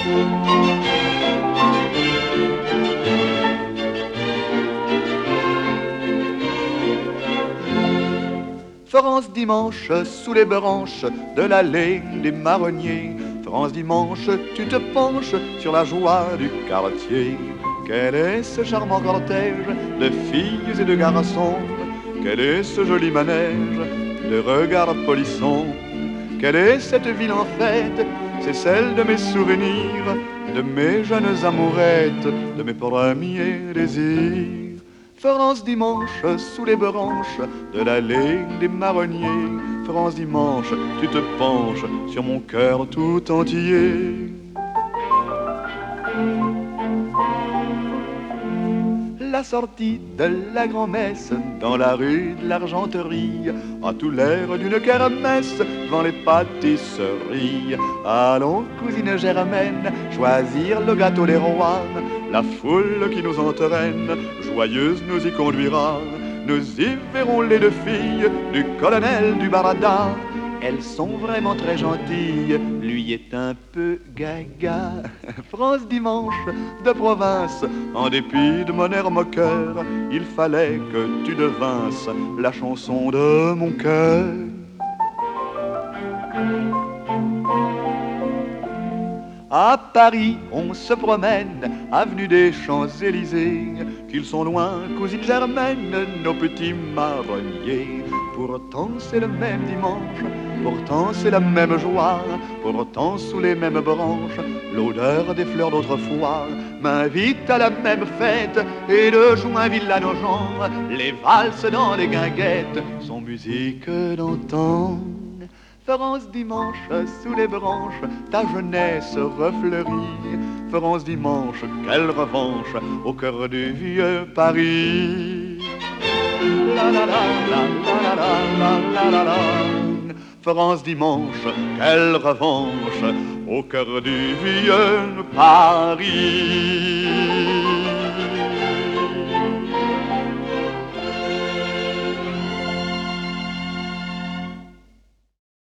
France dimanche, sous les branches de l'allée des marronniers. France dimanche, tu te penches sur la joie du quartier. Quel est ce charmant cortège de filles et de garçons? Quel est ce joli manège de regards polissons? Quelle est cette ville en fête? C'est celle de mes souvenirs, de mes jeunes amourettes, de mes premiers désirs. France dimanche, sous les branches de l'allée des marronniers. France dimanche, tu te penches sur mon cœur tout entier. La sortie de la grand-messe dans la rue de l'Argenterie a tout l'air d'une kermesse devant les pâtisseries. Allons, cousine Germaine, choisir le gâteau des rois. La foule qui nous entraîne, joyeuse nous y conduira. Nous y verrons les deux filles du colonel du Barada. Elles sont vraiment très gentilles, lui est un peu gaga. France dimanche de province, en dépit de mon air moqueur, il fallait que tu devinsses la chanson de mon cœur. À Paris, on se promène, avenue des Champs-Élysées, qu'ils sont loin, cousine Germaine, nos petits marronniers. Pourtant c'est le même dimanche, pourtant c'est la même joie, pourtant sous les mêmes branches, l'odeur des fleurs d'autrefois m'invite à la même fête, et de Joinville à Nogent, les valses dans les guinguettes sont musique d'antan. France dimanche, sous les branches, ta jeunesse refleurit. France dimanche, quelle revanche au cœur du vieux Paris. La la la la la la la la la. France dimanche, quelle revanche au cœur du vieux Paris.